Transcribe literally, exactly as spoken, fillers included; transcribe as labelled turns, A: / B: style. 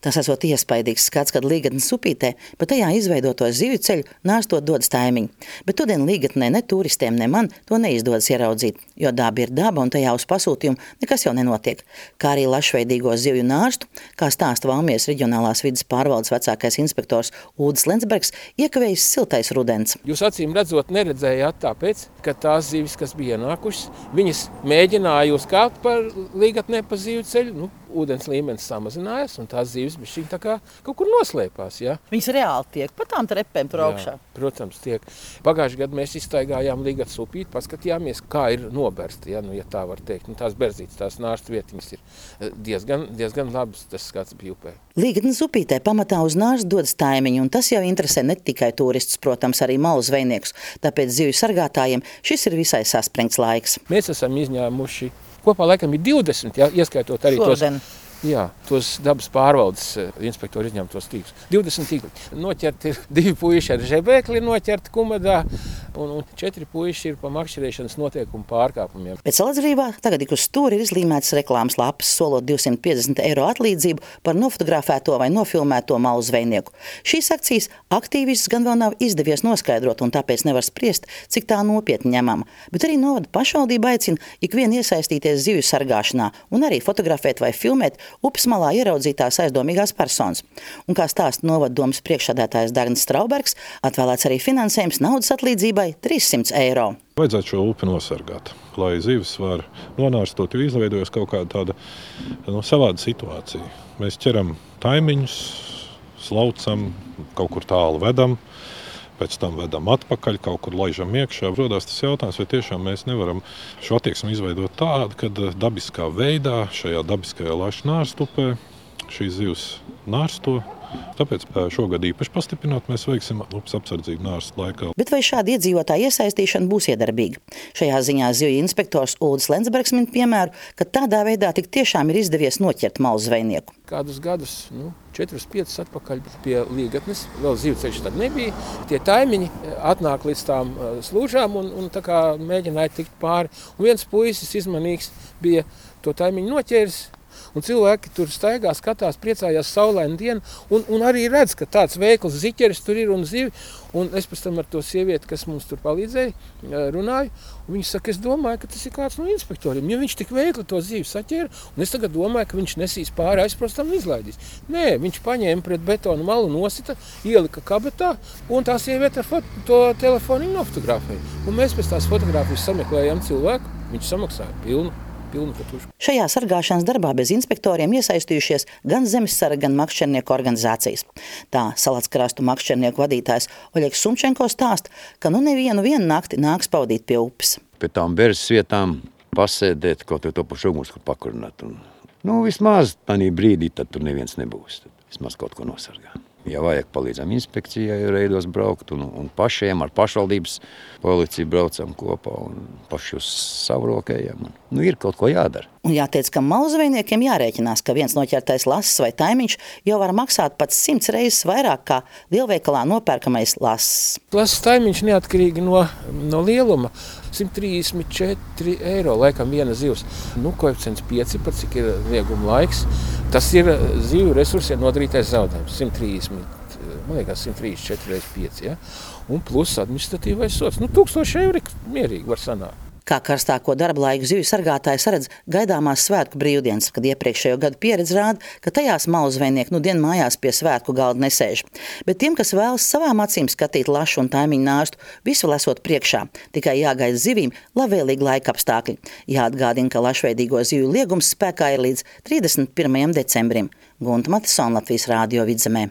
A: Tas esot iespaidīgs skats, kad Līgatnes upītē pa tajā izveidoto zivju ceļu nārstot dodas taimiņi. Bet todien Līgatnē ne turistiem, ne man to neizdodas ieraudzīt, jo daba ir daba un tajā uz pasūtījumu nekas jau nenotiek. Kā arī lašveidīgo zivju nārstu, kā stāsta Valmieras reģionālās vides pārvaldes vecākais inspektors Ulris Lensbergs, iekavējis siltais rudens.
B: Jūs acīm redzot neredzējāt tāpēc, ka tās zivis, kas bija ienākušas, viņas mēģināja uzkāpt par Līgatnē pa zivju ceļu, nu, ūdens līmenis samazinājās, un tās zivis bišķiņ tā kā kaut kur noslēpās. Ja?
A: Viņas reāli tiek pa tām trepēm tur augšā?
B: Jā, protams, tiek. Pagājušajā gadā mēs izstaigājām Līgatnes upīti, paskatījāmies, kā ir nobersti, ja, nu, ja tā var teikt. Nu, tās berzītes, tās nārstu vietiņas ir diezgan, diezgan labas, tas skats bija upē.
A: Līgatnes upītē pamatā uz nārstu dodas taimiņi, un tas jau interesē ne tikai turistus, protams, arī malu zvejniekus. Tāpēc zivju sargātājiem šis ir visai saspringts laiks.
B: Mēs esam izņēmuši kopā laikam ir divdesmit, ja, ieskaitot arī
A: Šodien.
B: tos, jā, tos dabas pārvaldes inspektori izņemtos tīklus. divdesmit tīkli. Noķerti ir divi puiši ar žebēkli noķerti Kumadā, un, un četri puiši ir pa makšķerēšanas noteikumu pārkāpumiem.
A: Bet Salacgrīvā tagad ik uz stūri ir izlīmētas reklāmas lapas, solot divsimt piecdesmit eiro atlīdzību par nofotografēto vai nofilmēto malu zvejnieku. Šīs akcijas aktīvistus gan vēl nav izdevies noskaidrot, un tāpēc nevar spriest, cik tā nopietni ņemama. Bet arī novada pašvaldība aicina ikvienu iesaistīties zivju sargāšanā un arī fotografēt vai filmēt upes malā ieraudzītās aizdomīgās personas. Un kā stāsta novaddomes priekšsēdētājs Dagnis Straubergs, atvēlēts arī finansējums naudas atlīdzībai trīssimts eiro.
C: Vajadzētu šo upi nosargāt, lai zivis var nonārstot, jo izveidojas kaut kāda tāda no, savāda situācija. Mēs ķeram taimiņus, slaucam, kaut kur tālu vedam, pēc tam vedam atpakaļ, kaut kur laižam iekšā. Rodās tas jautājums, vai tiešām mēs nevaram šo attieksmi izveidot tādu, kad dabiskā veidā, šajā dabiskajā lašu nārstupē, šīs zivs nārsto. Tāpēc šogad īpaši pastiprināt mēs veiksim upes apsardzību nārstu laikā.
A: Bet vai šāda iedzīvotāja iesaistīšana būs iedarbīga? Šajā ziņā zivju inspektors Ulris Lensbergs min piemēru, ka tādā veidā tik tiešām ir izdevies noķert malu zvejnieku.
B: Kādus gadus, nu, četrus, piecus atpakaļ pie Līgatnes, vēl zivju ceļš tad nebija. Tie taimiņi atnāk līdz tām slūžām un, un tā kā mēģināja tikt pāri. Un viens puisis izmanīgs bija to taimiņu noķēris. Un cilvēki tur staigā, skatās, priecājās saulainu dienu un, un arī redz, ka tāds veikls ziķeris tur ir un zivi. Un es pēc tam ar to sievieti, kas mums tur palīdzēja, runāju. Un viņa saka, es domāju, ka tas ir kāds no inspektoriem, jo viņš tik veikli to zivi saķēra. Un es tagad domāju, ka viņš nesīs pāri aizprostam un izlaidīs. Nē, viņš paņēma pret betonu malu, nosita, ielika kabetā un tā sieviete ar to telefonu nofotografēja. Un mēs pēc tās fotogrāfijas sameklējām cilvēku, viņš samaksāja pilnu.
A: Šajā sargāšanas darbā bez inspektoriem iesaistījušies gan zemesarga, gan makšķernieku organizācijas. Tā Salackrastu makšķernieku vadītājs Oļegs Sumčenko stāsta, ka nu nevienu vienu nakti nāks pavadīt pie upes.
D: Pie tām berzes vietām pasēdēt, kaut to pašu uguns, kur pakurināt. Un, nu, vismaz tādā brīdī tad tur neviens nebūs. Tad vismaz kaut ko nosargā. Ja vajag, palīdzam inspekcijai reidos braukt un, un pašiem ar pašvaldības policiju braucam kopā un paši uz savu rokējam. Nu, ir kaut ko jādara.
A: Un jāteic, ka malu zvejniekiem jārēķinās, ka viens noķertais lasis vai taimiņš jau var maksāt pat simts reizes vairāk kā lielveikalā nopērkamais lasis.
B: Lasis taimiņš neatkarīgi no, no lieluma. simt trīsdesmit četri eiro laikam viena zivs. Nu, koeficients pieci, par cik ir lieguma laiks. Tas ir zivju resursiem nodarītais zaudējums. simt trīsdesmit, man liekas, simt trīsdesmit četri reizes pieci, ja? Un plus administratīvais sots. Nu, tūkstoši eiro mierīgi var sanākt.
A: Kā karstāko darba laiku zivju sargātāji saredz gaidāmās svētku brīvdienas, kad iepriekšējo gadu pieredze rāda, ka tajās malu zvejnieki nu dien mājās pie svētku galda nesēž. Bet tiem, kas vēlas savām acīm skatīt lašu un taimiņu nārstu, visu esot priekšā, tikai jāgaida zivīm labvēlīgi laika apstākļi. Jāatgādina, ka lašveidīgo zivju liegums spēkā ir līdz trīsdesmit pirmajam decembrim. Gunta Matisona, Latvijas Rādio Vidzemē.